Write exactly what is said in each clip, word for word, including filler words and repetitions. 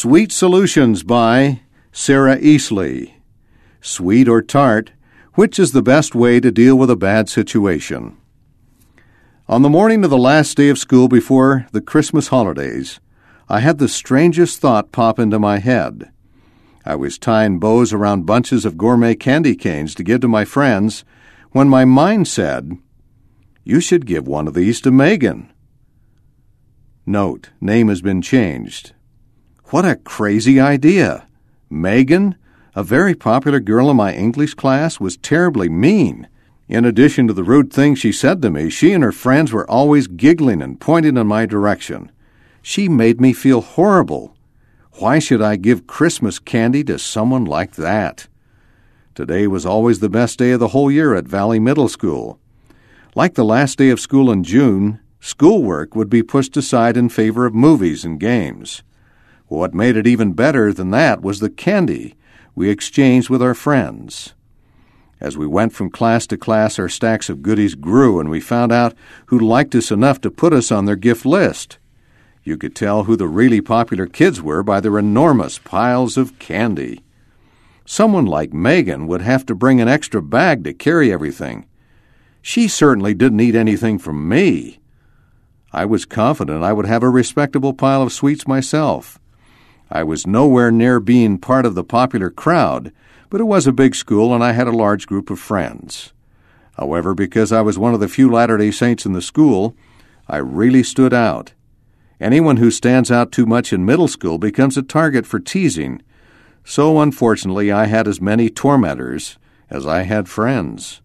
Sweet Solutions by Sarah Easley. Sweet or tart, which is the best way to deal with a bad situation? On the morning of the last day of school before the Christmas holidays, I had the strangest thought pop into my head. I was tying bows around bunches of gourmet candy canes to give to my friends when my mind said, "You should give one of these to Megan." Note, name has been changed. What a crazy idea! Megan, a very popular girl in my English class, was terribly mean. In addition to the rude things she said to me, she and her friends were always giggling and pointing in my direction. She made me feel horrible. Why should I give Christmas candy to someone like that? Today was always the best day of the whole year at Valley Middle School. Like the last day of school in June, schoolwork would be pushed aside in favor of movies and games. What made it even better than that was the candy we exchanged with our friends. As we went from class to class, our stacks of goodies grew, and we found out who liked us enough to put us on their gift list. You could tell who the really popular kids were by their enormous piles of candy. Someone like Megan would have to bring an extra bag to carry everything. She certainly didn't need anything from me. I was confident I would have a respectable pile of sweets myself. I was nowhere near being part of the popular crowd, but it was a big school and I had a large group of friends. However, because I was one of the few Latter-day Saints in the school, I really stood out. Anyone who stands out too much in middle school becomes a target for teasing, so unfortunately I had as many tormentors as I had friends.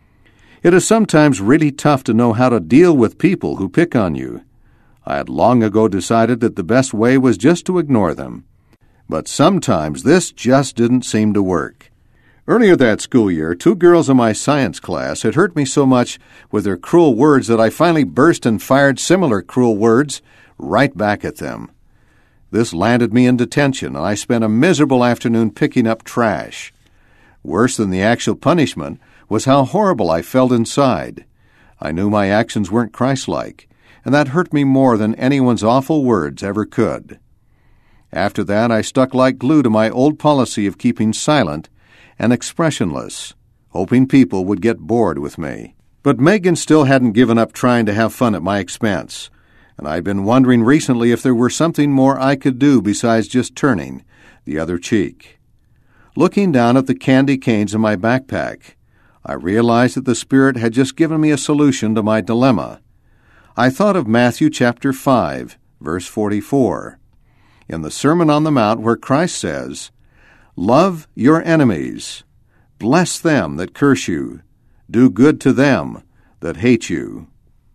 It is sometimes really tough to know how to deal with people who pick on you. I had long ago decided that the best way was just to ignore them. But sometimes this just didn't seem to work. Earlier that school year, two girls in my science class had hurt me so much with their cruel words that I finally burst and fired similar cruel words right back at them. This landed me in detention, and I spent a miserable afternoon picking up trash. Worse than the actual punishment was how horrible I felt inside. I knew my actions weren't Christ-like, and that hurt me more than anyone's awful words ever could. After that, I stuck like glue to my old policy of keeping silent and expressionless, hoping people would get bored with me. But Megan still hadn't given up trying to have fun at my expense, and I'd been wondering recently if there were something more I could do besides just turning the other cheek. Looking down at the candy canes in my backpack, I realized that the Spirit had just given me a solution to my dilemma. I thought of Matthew chapter five, verse forty-four, in the Sermon on the Mount where Christ says, "Love your enemies, bless them that curse you, do good to them that hate you."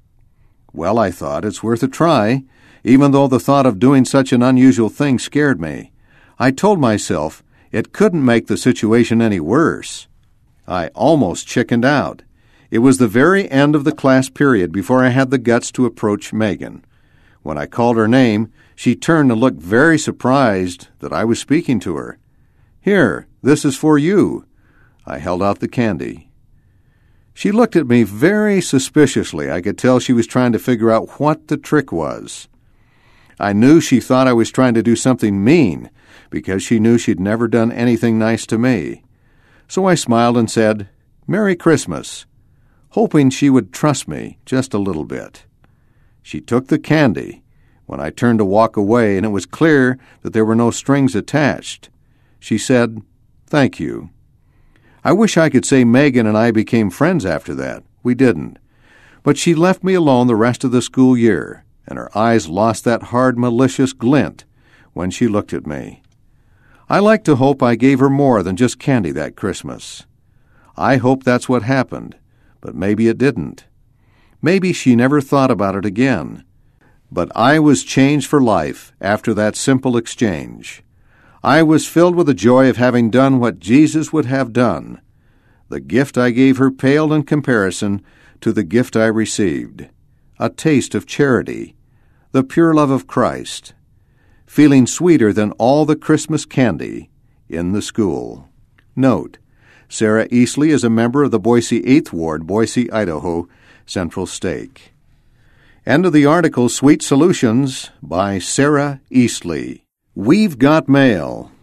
Well, I thought, it's worth a try, even though the thought of doing such an unusual thing scared me. I told myself it couldn't make the situation any worse. I almost chickened out. It was the very end of the class period before I had the guts to approach Megan. When I called her name, she turned and looked very surprised that I was speaking to her. "Here, this is for you." I held out the candy. She looked at me very suspiciously. I could tell she was trying to figure out what the trick was. I knew she thought I was trying to do something mean because she knew she'd never done anything nice to me. So I smiled and said, "Merry Christmas," hoping she would trust me just a little bit. She took the candy when I turned to walk away, and it was clear that there were no strings attached. She said, "Thank you." I wish I could say Megan and I became friends after that. We didn't. But she left me alone the rest of the school year, and her eyes lost that hard, malicious glint when she looked at me. I like to hope I gave her more than just candy that Christmas. I hope that's what happened, but maybe it didn't. Maybe she never thought about it again. But I was changed for life after that simple exchange. I was filled with the joy of having done what Jesus would have done. The gift I gave her paled in comparison to the gift I received, a taste of charity, the pure love of Christ, feeling sweeter than all the Christmas candy in the school. Note, Sarah Easley is a member of the Boise eighth Ward, Boise, Idaho, Central Stake. End of the article, Sweet Solutions by Sarah Easley. We've got mail.